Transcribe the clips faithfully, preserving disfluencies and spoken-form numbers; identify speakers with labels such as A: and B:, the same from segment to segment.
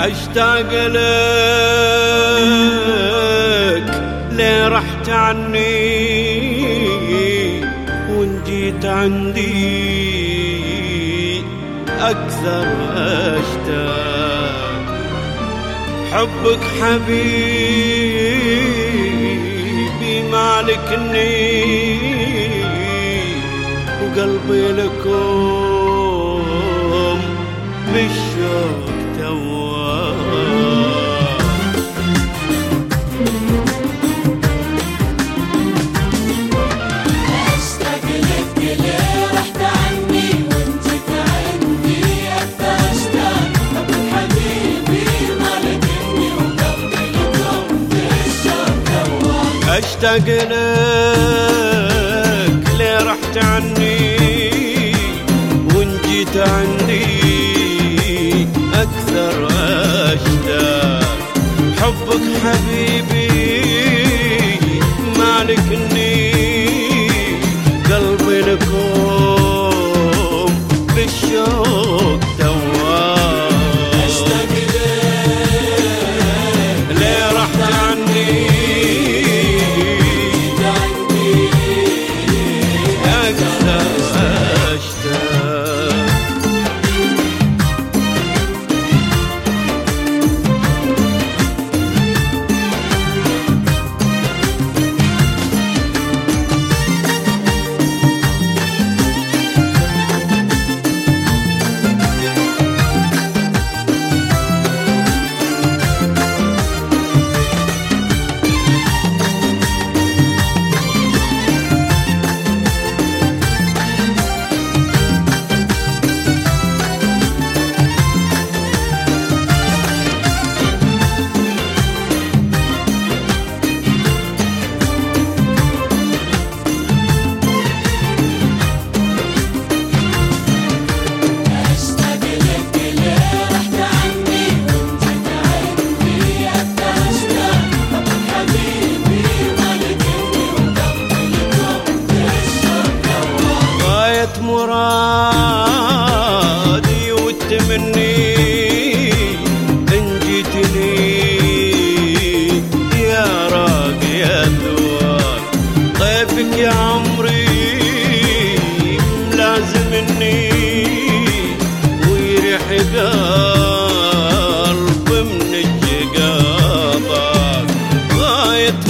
A: اشتاق لك ليه رحت عني وان جيت عندي اكثر اشتاق حبك حبيبي مالكني وقلبي لكم بالشوق تواه.
B: اشتاق لك ليه رحت عني وان جيت عندي اكثر اشتاق حبك حبيبي مالكني وقلبي لكم بالشوق تواه.
A: اشتاق لك ليه رحت عني وان جيت عندي أكثر أشتاق حبك حبيبي مالكني قلبي لكم بالشوق تواه.
B: اشتاق لك
A: ليه رحت عني
B: جيت عندي
A: أكثر أشتاق.
B: اشتاق لك ليه رحت عني وان جيت عندي اكثر اشتاق حبك حبيبي مالكني وقلبي لكم بالشوق تواه.
A: غاية مرادي والتمني إن جيتني يا راقي الذوق طيفك يا عمري ملازمني ويريح قلب من الشقاطات. غاية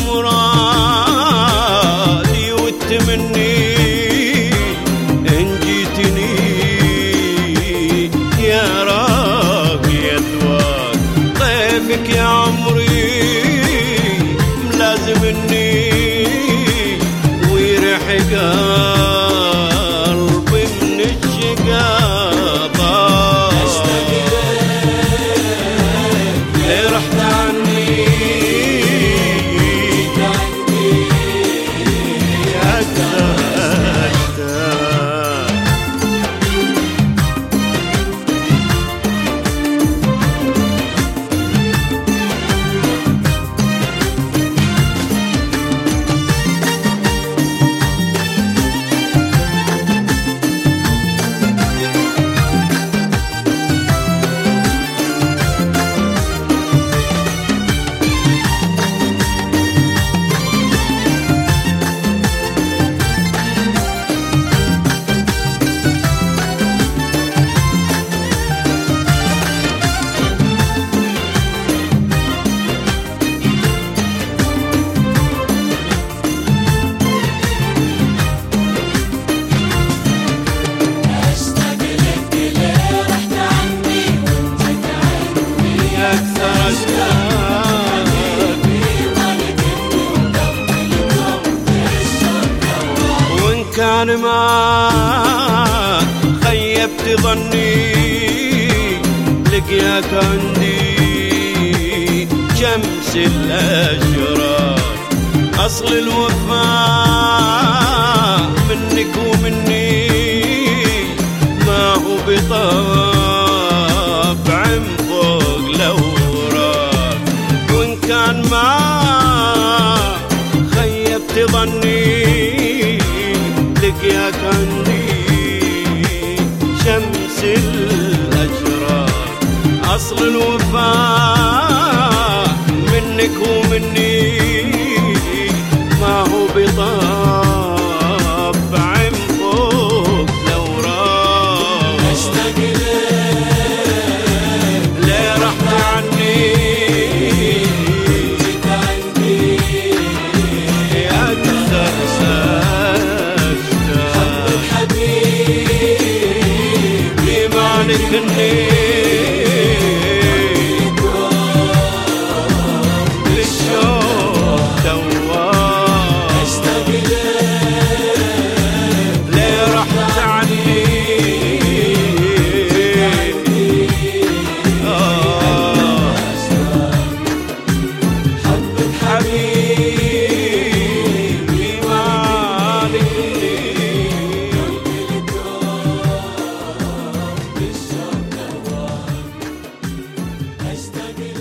A: مرادي والتمني إن جيتني يا راقي الذوق طيفك يا عمري ملازمني ويريح قلبي من الشقاطات.
B: اشتاق لك
A: ليه رحت عني
B: جيت عندي
A: أكثر أشتاق.
B: اشتاق لك ليه رحت عني وان جيت عندي
A: أكثر أشتاق.
B: حبيبي مالكني وقلبي لكم بالشوق تواه.
A: وإن كان ما خيبت ظني لقياك عندي شمس الأشرار أصل الوفاء منك ومني ما هو بطبع فوق الأوراق. وإن كان ما خيبت ظني لقياك عندي شمس الأشرار أصل الوفاء منك ومني ما هو بطبع فوق الأوراق.
B: أشتاق لك
A: ليه رحت عني
B: جيت عندي
A: أكثر سكتة
B: حبيبي
A: مالك إني للشوق دوار.
B: أشتاق لك
A: ليه رحت عني آه
B: حبك
A: حبيبي مالك إني
B: أشتاق لك